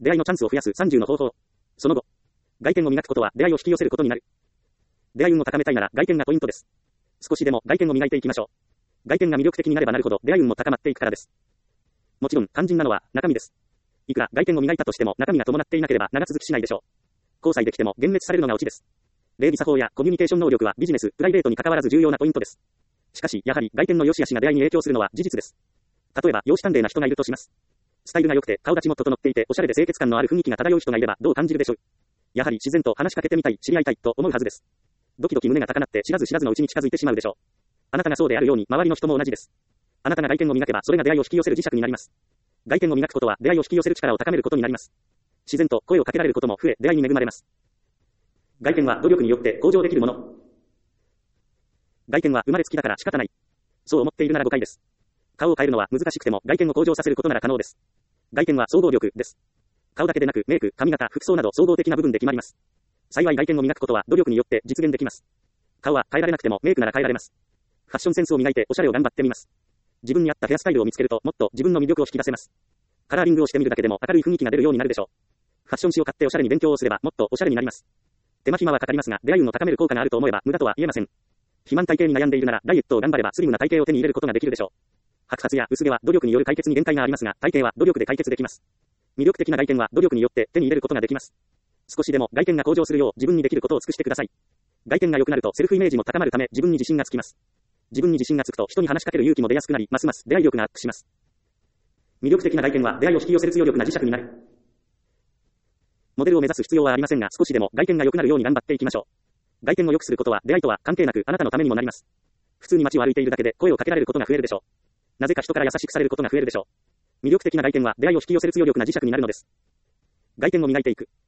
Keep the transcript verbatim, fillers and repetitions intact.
出会いのチャンスを増やすさんじゅうの方法。その後、外見を磨くことは出会いを引き寄せることになる。出会い運を高めたいなら外見がポイントです。少しでも外見を磨いていきましょう。外見が魅力的になればなるほど出会い運も高まっていくからです。もちろん肝心なのは中身です。いくら外見を磨いたとしても中身が伴っていなければ長続きしないでしょう。交際できても幻滅されるのがオチです。礼儀作法やコミュニケーション能力はビジネス、プライベートに関わらず重要なポイントです。しかし、やはり外見の良し悪しが出会いに影響するのは事実です。例えば、容姿端麗な人がいるとします。スタイルが良くて顔立ちも整っていておしゃれで清潔感のある雰囲気が漂う人がいればどう感じるでしょう。やはり自然と話しかけてみたい、知り合いたいと思うはずです。ドキドキ胸が高鳴って知らず知らずのうちに近づいてしまうでしょう。あなたがそうであるように周りの人も同じです。あなたが外見を磨けばそれが出会いを引き寄せる磁石になります。外見を磨くことは出会いを引き寄せる力を高めることになります。自然と声をかけられることも増え出会いに恵まれます。外見は努力によって向上できるもの。外見は生まれつきだから仕方ない。そう思っているなら誤解です。顔を変えるのは難しくても外見を向上させることなら可能です。外見は総合力です。顔だけでなくメイク、髪型、服装など総合的な部分で決まります。幸い外見を磨くことは努力によって実現できます。顔は変えられなくてもメイクなら変えられます。ファッションセンスを磨いておしゃれを頑張ってみます。自分に合ったヘアスタイルを見つけるともっと自分の魅力を引き出せます。カラーリングをしてみるだけでも明るい雰囲気が出るようになるでしょう。ファッション誌を買っておしゃれに勉強をすればもっとおしゃれになります。手間暇はかかりますが出会い運を高める効果があると思えば無駄とは言えません。肥満体型に悩んでいるならダイエットを頑張ればスリムな体型を手に入れることができるでしょう。白髪や薄毛は努力による解決に限界がありますが体型は努力で解決できます。魅力的な外見は努力によって手に入れることができます。少しでも外見が向上するよう自分にできることを尽くしてください。外見が良くなるとセルフイメージも高まるため自分に自信がつきます。自分に自信がつくと人に話しかける勇気も出やすくなりますます出会い力がアップします。魅力的な外見は出会いを引き寄せる強力な磁石になる。モデルを目指す必要はありませんが少しでも外見が良くなるように頑張っていきましょう。外見を良くすることは出会いとは関係なくあなたのためにもなります。普通に街を歩いているだけで声をかけられることが増えるでしょう。なぜか人から優しくされることが増えるでしょう。魅力的な外見は出会いを引き寄せる強力な磁石になるのです。外見を磨いていく。